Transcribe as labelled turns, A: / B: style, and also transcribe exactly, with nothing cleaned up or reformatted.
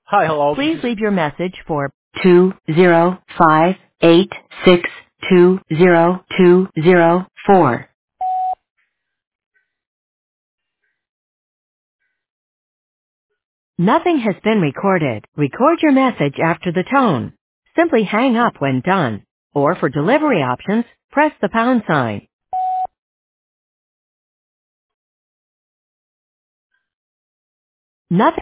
A: Hi, hello. This
B: Please
A: is
B: leave your message for two zero five eight six two zero two zero four. Nothing has been recorded. Record your message after the tone. Simply hang up when done. Or for delivery options, press the pound sign. Nothing